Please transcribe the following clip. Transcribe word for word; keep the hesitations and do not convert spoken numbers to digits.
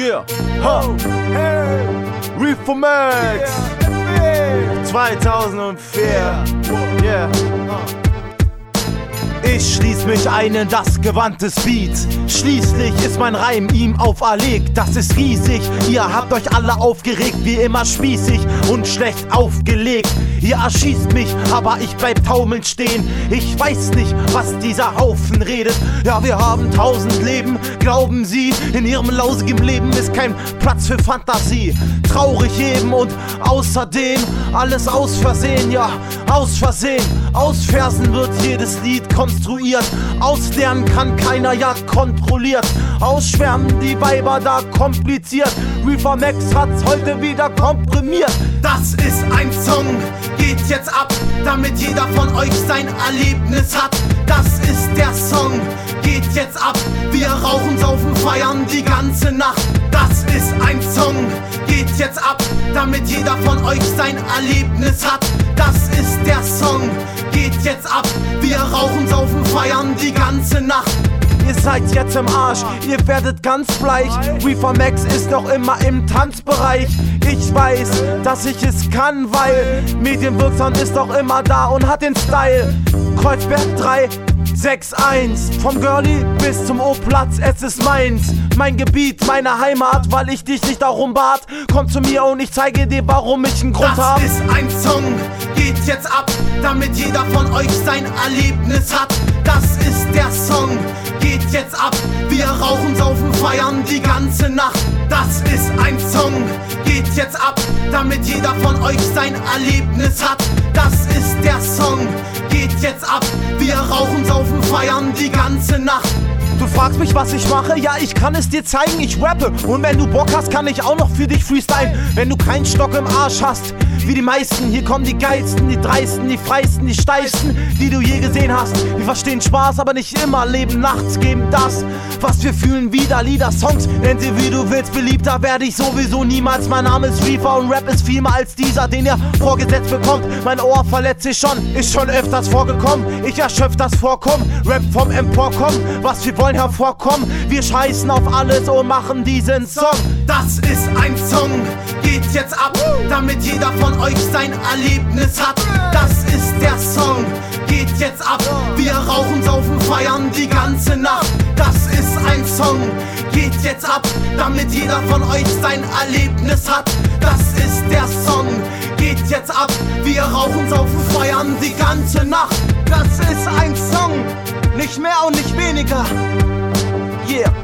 Yeah, ho, hey, Reefer Max, yeah. zweitausendvier, yeah. Ich schließ mich ein in das Gewand des Beats. Schließlich ist mein Reim ihm auferlegt. Das ist riesig, ihr habt euch alle aufgeregt. Wie immer spießig und schlecht aufgelegt. Ihr erschießt mich, aber ich bleib taumelnd stehen. Ich weiß nicht, was dieser Haufen redet. Ja, wir haben tausend Leben, glauben sie. In ihrem lausigen Leben ist kein Platz für Fantasie. Traurig eben und außerdem alles aus Versehen, ja, aus Versehen. Aus Versen wird jedes Lied konstruiert. Auslernen kann keiner, ja, kontrolliert. Ausschwärmen die Weiber da kompliziert. Reefer Max hat's heute wieder komprimiert. Das ist ein Song, geht jetzt ab, damit jeder von euch sein Erlebnis hat. Das ist der Song, geht jetzt ab. Wir rauchen, saufen, feiern die ganze Nacht. Das ist ein Song, geht jetzt ab, damit jeder von euch sein Erlebnis hat. Das ist der Song, geht jetzt ab. Wir rauchen, saufen, feiern die ganze Nacht. Ihr seid jetzt im Arsch, ihr werdet ganz bleich. Reefer Max ist noch immer im Tanzbereich. Ich weiß, dass ich es kann, weil medienwirksam ist doch immer da und hat den Style. Kreuzberg drei sechs eins, vom Girlie bis zum O-Platz, es ist meins. Mein Gebiet, meine Heimat, weil ich dich nicht darum bat. Komm zu mir und ich zeige dir, warum ich einen Grund hab. Das ist ein Song, geht jetzt ab, damit jeder von euch sein Erlebnis hat. Das ist der Song, geht jetzt ab. Wir rauchen, saufen, feiern die ganze Nacht. Das ist ein Song, geht jetzt ab, damit jeder von euch sein Erlebnis hat. Das ist der Song, geht jetzt ab. Wir rauchen, saufen, feiern die ganze Nacht. Du fragst mich, was ich mache? Ja, ich kann es dir zeigen, ich rappe. Und wenn du Bock hast, kann ich auch noch für dich freestylen. Wenn du keinen Stock im Arsch hast, wie die meisten, hier kommen die geilsten, die dreisten, die freisten, die steifsten, die du je gesehen hast. Wir verstehen Spaß, aber nicht immer, leben nachts, geben das, was wir fühlen, wieder Lieder, Songs, nenn sie wie du willst, beliebter werde ich sowieso niemals. Mein Name ist Reefer und Rap ist viel mehr als dieser, den ihr vorgesetzt bekommt. Mein Ohr verletzt sich schon, ist schon öfters vorgekommen. Ich erschöpft das Vorkommen, Rap vom Emporkommen, was wir wollen hervorkommen. Wir scheißen auf alles und machen diesen Song. Das ist ein Song, geht jetzt ab, damit jeder von euch sein Erlebnis hat. Das ist der Song, geht jetzt ab. Wir rauchen, saufen, feiern die ganze Nacht. Das ist ein Song, geht jetzt ab, damit jeder von euch sein Erlebnis hat. Das ist der Song, geht jetzt ab. Wir rauchen, saufen, feiern die ganze Nacht. Das ist ein Song, nicht mehr und nicht weniger. Yeah.